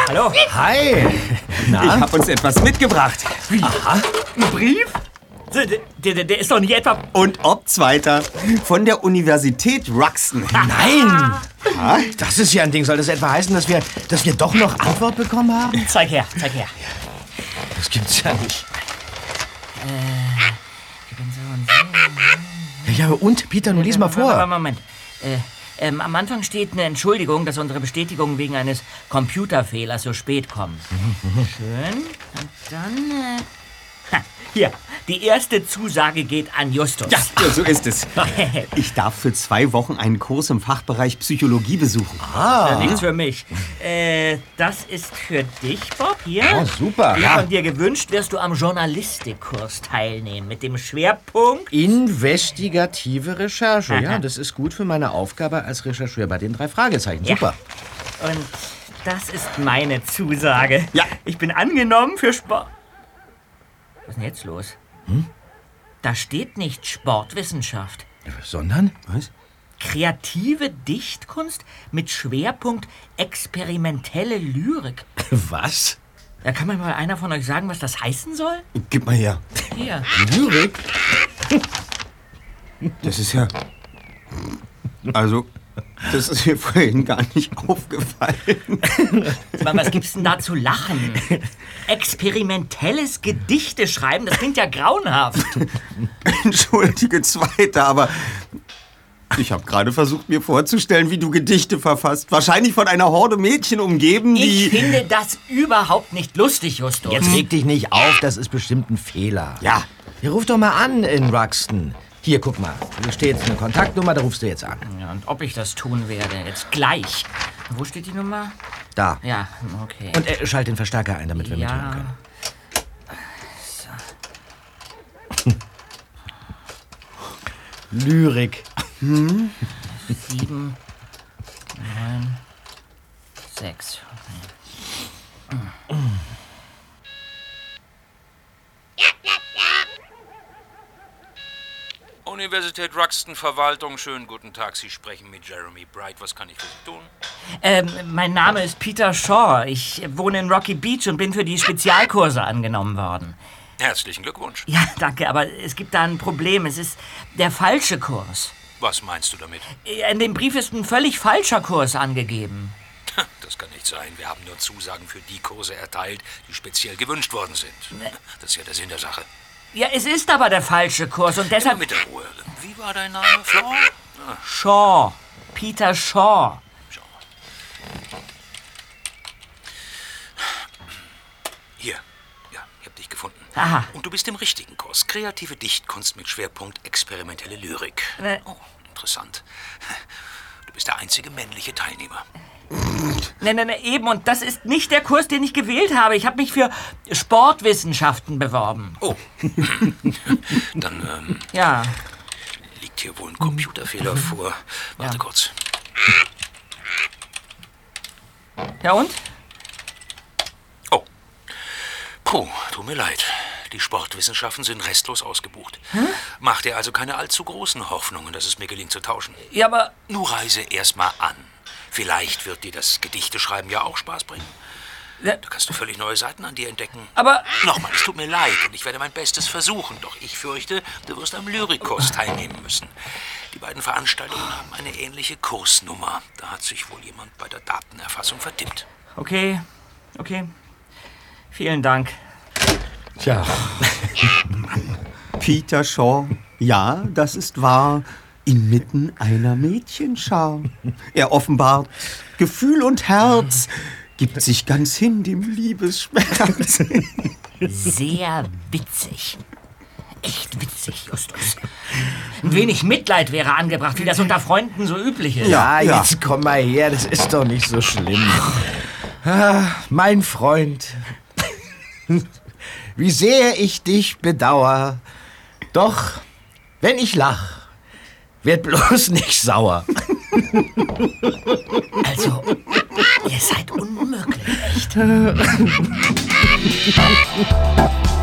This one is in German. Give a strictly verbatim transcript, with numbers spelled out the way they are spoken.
Hallo. Hi. Na? Ich habe uns etwas mitgebracht. Wie? Aha. Ein Brief? Der, der, der ist doch nicht etwa... Und ob Zweiter. Von der Universität Ruxton. Nein. Ja? Das ist ja ein Ding. Soll das etwa heißen, dass wir, dass wir doch noch Antwort bekommen haben? Zeig her, zeig her. Das gibt's ja nicht. Äh, ich bin so und so. Ja, und? Peter, nun lies mal vor. Moment. Äh, ähm, am Anfang steht eine Entschuldigung, dass unsere Bestätigung wegen eines Computerfehlers so spät kommt. Schön. Und dann... Äh, ha, hier, die erste Zusage geht an Justus. Ja, ja, so ist es. Ich darf für zwei Wochen einen Kurs im Fachbereich Psychologie besuchen. Ah. Das ist ja nichts für mich. Äh, das ist für dich, Bob, hier. Oh, super. Wie Ja. von dir gewünscht, wirst du am Journalistikkurs teilnehmen. Mit dem Schwerpunkt... Investigative Recherche. Ja, Aha. das ist gut für meine Aufgabe als Rechercheur bei den drei Fragezeichen. Ja. Super. Und das ist meine Zusage. Ja. Ich bin angenommen für Sport... Was ist denn jetzt los? Hm? Da steht nicht Sportwissenschaft. Sondern? Was? Kreative Dichtkunst mit Schwerpunkt experimentelle Lyrik. Was? Da kann mir mal einer von euch sagen, was das heißen soll? Gib mal her. Hier. Lyrik? Das ist ja... Also, das ist mir vorhin gar nicht aufgefallen. Was gibt's denn da zu lachen? Experimentelles Gedichte schreiben, das klingt ja grauenhaft. Entschuldige, Zweiter, aber... Ich habe gerade versucht, mir vorzustellen, wie du Gedichte verfasst. Wahrscheinlich von einer Horde Mädchen umgeben, die... Ich finde das überhaupt nicht lustig, Justus. Jetzt reg dich nicht auf, das ist bestimmt ein Fehler. Ja. Hier, ruf doch mal an in Ruxton. Hier, guck mal. Hier steht eine Kontaktnummer, da rufst du jetzt an. Ja, und ob ich das tun werde, jetzt gleich. Wo steht die Nummer? Da. Ja, okay. Und äh, schalt den Verstärker ein, damit wir mithören ja. können. So. Lyrik. Hm? Sieben, neun, sechs. Universität Ruxton, Verwaltung, schönen guten Tag. Sie sprechen mit Jeremy Bright. Was kann ich für Sie tun? Ähm, mein Name ist Peter Shaw. Ich wohne in Rocky Beach und bin für die Spezialkurse angenommen worden. Herzlichen Glückwunsch. Ja, danke, aber es gibt da ein Problem. Es ist der falsche Kurs. Was meinst du damit? In dem Brief ist ein völlig falscher Kurs angegeben. Das kann nicht sein. Wir haben nur Zusagen für die Kurse erteilt, die speziell gewünscht worden sind. Das ist ja der Sinn der Sache. Ja, es ist aber der falsche Kurs und Immer deshalb... mit der Ruhe. Wie war dein Name? Flo? Ah, Shaw. Peter Shaw. schau mal. Hier. Ja, ich hab dich gefunden. Aha. Und du bist im richtigen Kurs. Kreative Dichtkunst mit Schwerpunkt experimentelle Lyrik. Äh. Oh, interessant. Du bist der einzige männliche Teilnehmer. Nein, nein, eben. Und das ist nicht der Kurs, den ich gewählt habe. Ich habe mich für Sportwissenschaften beworben. Oh. Dann, ähm, Ja. liegt hier wohl ein Computerfehler vor. Warte Ja. kurz. Ja und? Oh. Puh, tut mir leid. Die Sportwissenschaften sind restlos ausgebucht. Hm? Mach dir also keine allzu großen Hoffnungen, dass es mir gelingt zu tauschen. Ja, aber... Nur reise erst mal an. Vielleicht wird dir das Gedichteschreiben ja auch Spaß bringen. Ja. Da kannst du völlig neue Seiten an dir entdecken. Aber... Nochmal, es tut mir leid und ich werde mein Bestes versuchen. Doch ich fürchte, du wirst am Lyrikkurs teilnehmen müssen. Die beiden Veranstaltungen haben eine ähnliche Kursnummer. Da hat sich wohl jemand bei der Datenerfassung vertippt. Okay, okay. Vielen Dank. Tja. Peter Shaw, ja, das ist wahr. Inmitten einer Mädchenschar. Er offenbart Gefühl und Herz, gibt sich ganz hin dem Liebesschmerz. Sehr witzig. Echt witzig, Justus. Ein wenig Mitleid wäre angebracht, wie das unter Freunden so üblich ist. Ja, ja. jetzt komm mal her, das ist doch nicht so schlimm. Ah, mein Freund, wie sehr ich dich bedauer. Doch, wenn ich lach, werd bloß nicht sauer. Also, ihr seid unmöglich, echt.